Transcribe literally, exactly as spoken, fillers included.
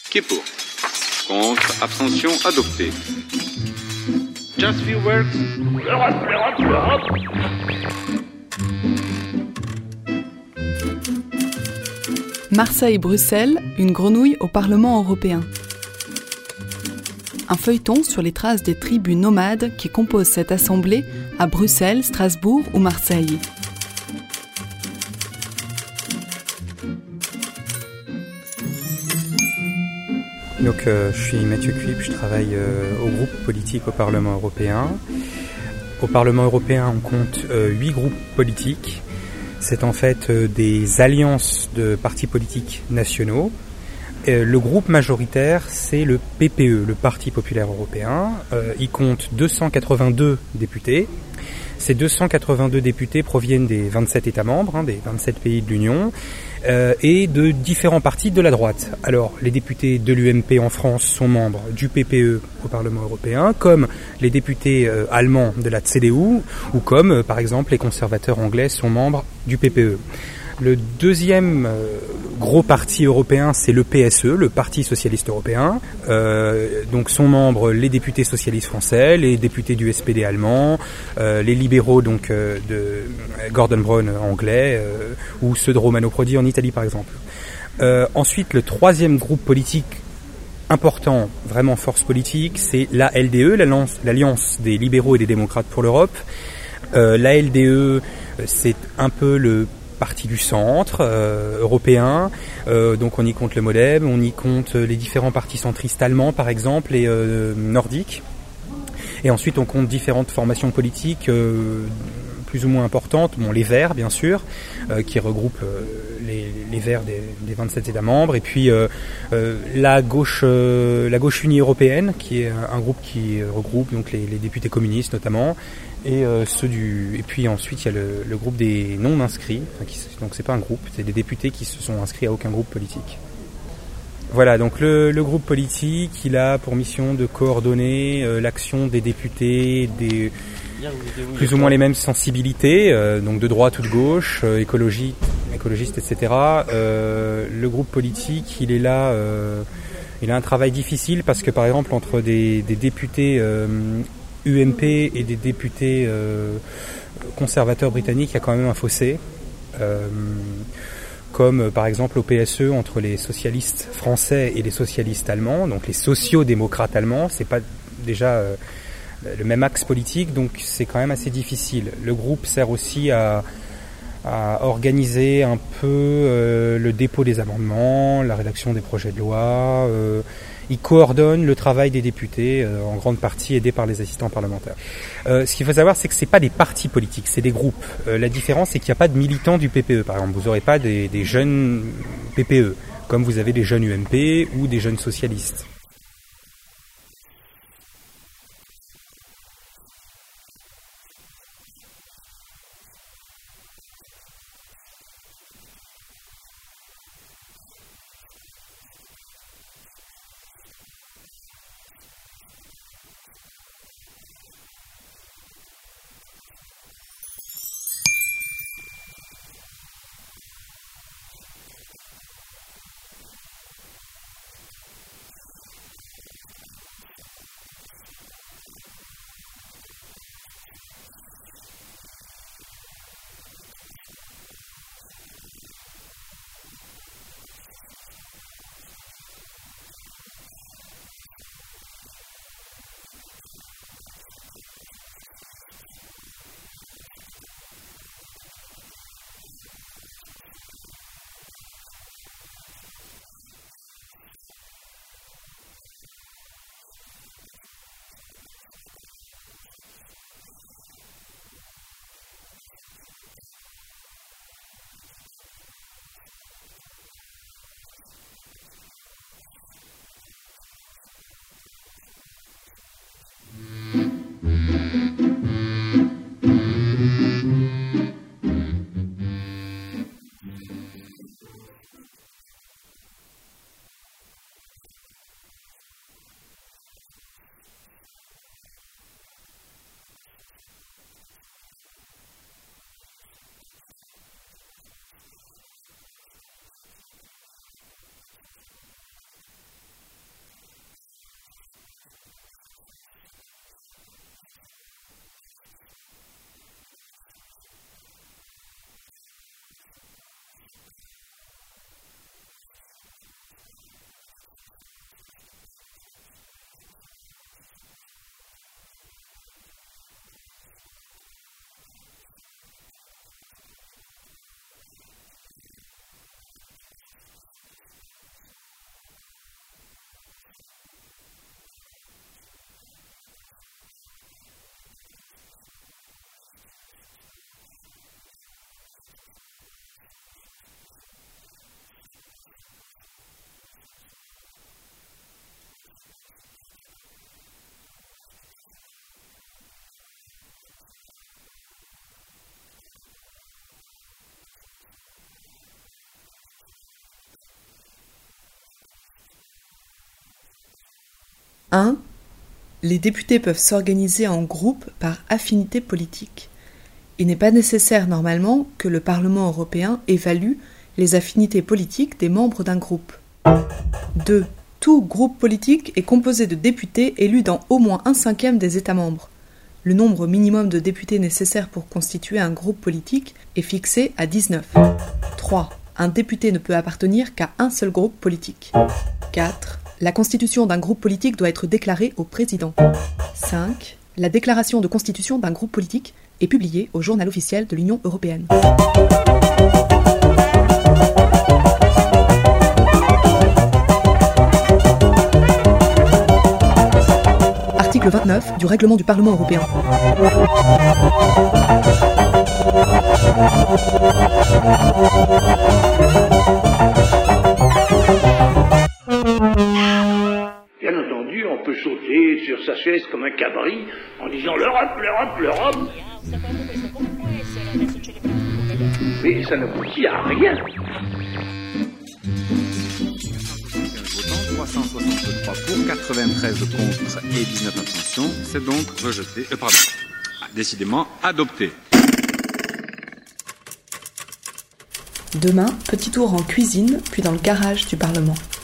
Qui est pour? Contre, abstention, adopté. Just few words. L'Europe, l'Europe, l'Europe. Marseille-Bruxelles, une grenouille au Parlement européen. Un feuilleton sur les traces des tribus nomades qui composent cette assemblée à Bruxelles, Strasbourg ou Marseille. Donc, euh, je suis Mathieu Cuip, je travaille euh, au groupe politique au Parlement européen. Au Parlement européen, on compte euh, huit groupes politiques. C'est en fait euh, des alliances de partis politiques nationaux. Euh, le groupe majoritaire, c'est le P P E, le Parti populaire européen. Euh, il compte deux cent quatre-vingt-deux députés. Ces deux cent quatre-vingt-deux députés proviennent des vingt-sept États membres, hein, des vingt-sept pays de l'Union, euh, et de différents partis de la droite. Alors, les députés de l'U M P en France sont membres du P P E au Parlement européen, comme les députés euh, allemands de la C D U, ou comme, euh, par exemple, les conservateurs anglais sont membres du P P E. Le deuxième euh, gros parti européen, c'est le P S E, le Parti socialiste européen. Euh, donc sont membres les députés socialistes français, les députés du S P D allemand, euh, les libéraux donc euh, de Gordon Brown anglais, euh, ou ceux de Romano Prodi en Italie par exemple. Euh, ensuite, le troisième groupe politique important, vraiment force politique, c'est l'A L D E, l'Alliance des libéraux et des démocrates pour l'Europe. Euh, L'A L D E, c'est un peu le parti du centre euh, européen, euh, donc on y compte le MoDem, on y compte les différents partis centristes allemands par exemple et euh, nordiques, et ensuite on compte différentes formations politiques euh, plus ou moins importantes, bon les Verts bien sûr, euh, qui regroupent euh, les, les Verts des, des vingt-sept États membres, et puis euh, euh, la gauche euh, la gauche unie européenne, qui est un, un groupe qui regroupe donc les, les députés communistes notamment, et euh, ceux du et puis ensuite il y a le, le groupe des non inscrits, enfin, qui, donc c'est pas un groupe, c'est des députés qui se sont inscrits à aucun groupe politique. Voilà, donc le, le groupe politique, il a pour mission de coordonner euh, l'action des députés des plus ou moins les mêmes sensibilités, euh, donc de droite ou de gauche, euh, écologie, écologistes, et cetera. Euh, le groupe politique, il est là, euh, il a un travail difficile parce que par exemple entre des, des députés euh, U M P et des députés euh, conservateurs britanniques, il y a quand même un fossé. Euh, comme euh, par exemple au P S E entre les socialistes français et les socialistes allemands, donc les sociaux-démocrates allemands, c'est pas déjà euh, le même axe politique, donc c'est quand même assez difficile. Le groupe sert aussi à, à organiser un peu euh, le dépôt des amendements, la rédaction des projets de loi. Euh, il coordonne le travail des députés, euh, en grande partie aidé par les assistants parlementaires. Euh, ce qu'il faut savoir, c'est que c'est pas des partis politiques, c'est des groupes. Euh, la différence, c'est qu'il n'y a pas de militants du P P E. Par exemple, vous n'aurez pas des, des jeunes P P E, comme vous avez des jeunes U M P ou des jeunes socialistes. un. Les députés peuvent s'organiser en groupes par affinité politique. Il n'est pas nécessaire normalement que le Parlement européen évalue les affinités politiques des membres d'un groupe. deux. Tout groupe politique est composé de députés élus dans au moins un cinquième des États membres. Le nombre minimum de députés nécessaire pour constituer un groupe politique est fixé à dix-neuf. trois. Un député ne peut appartenir qu'à un seul groupe politique. quatre. La constitution d'un groupe politique doit être déclarée au président. cinq. La déclaration de constitution d'un groupe politique est publiée au Journal officiel de l'Union européenne. Article vingt-neuf du règlement du Parlement européen. Bien entendu, on peut sauter sur sa chaise comme un cabri en disant l'Europe, l'Europe, l'Europe. Mais ça n'aboutit à rien. trois cent soixante-trois pour, quatre-vingt-treize contre et dix-neuf abstentions. C'est donc rejeté. Euh, pardon. Décidément adopté. Demain, petit tour en cuisine, puis dans le garage du Parlement.